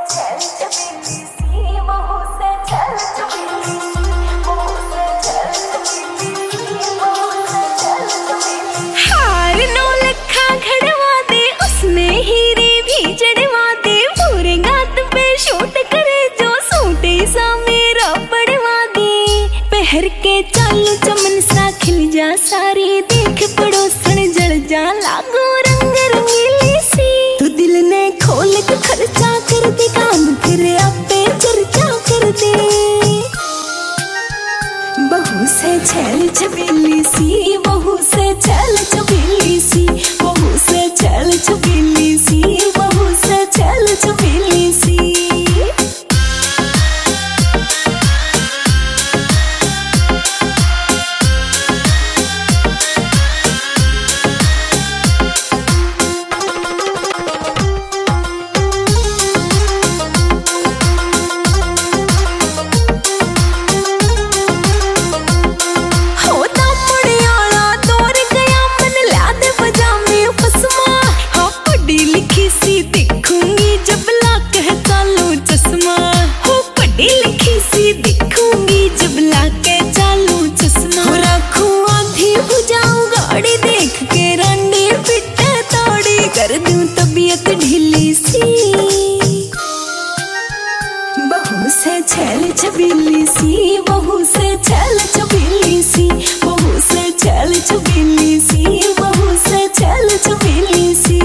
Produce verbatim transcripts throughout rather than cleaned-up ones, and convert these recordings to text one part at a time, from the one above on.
हर के चालू चमन सा खिल जा सारी देख पड़ोसन जल जा लागो रंग रंगीली सी तू दिल ने खोल के खर्चा कर दे काम फिर आपे चर्चा कर दे बहू से छैल छबीली सी बहू से छैल छबीली सी बहू से छैल छबीली सी बहू से छैल छबीली सी कर दूं तबीयत ढीली सी बहू से छैल छबीली सी बहू से छैल छबीली सी बहू से छैल छबीली सी बहू से छैल छबीली सी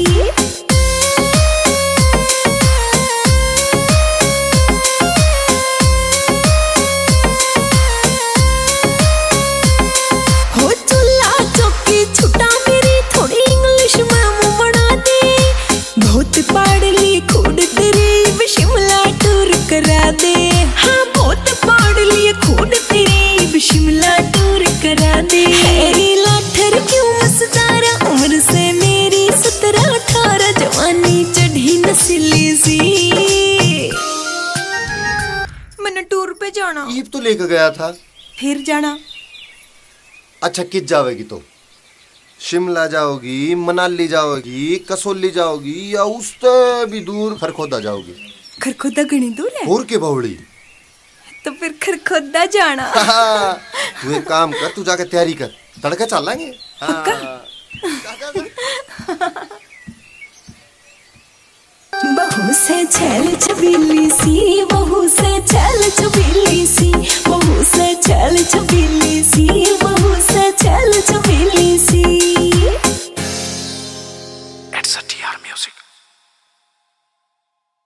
हो चूल्हा चौकी छुटा मेरी थोड़ी इंग्लिश में बहुत पढ़ ली खूड तेरी शिमला टूर करा दे हाँ बहुत पढ़ ली खूड तेरी शिमला टूर करा दे मेरी लाठर क्यों मस्तारा उम्र से मेरी सत्रह अठारह जवानी चढ़ी नस्ली सी मैंने टूर पे जाना ईब तो लेकर गया था फिर जाना अच्छा किस जावेगी तो शिमला जाओगी मनाली जाओगी कसौली जाओगी या उससे भी दूर खरखोदा जाओगी खरखोदा घनी दूर है और के बावड़ी तो फिर खरखोदा जाना तू एक काम कर तू जाके तैयारी कर तड़का चल लेंगे बहू से छैल छबीली सी बहू से छैल छबीली सी बहू से छैल छबीली सी बहू से छैल छबीली सी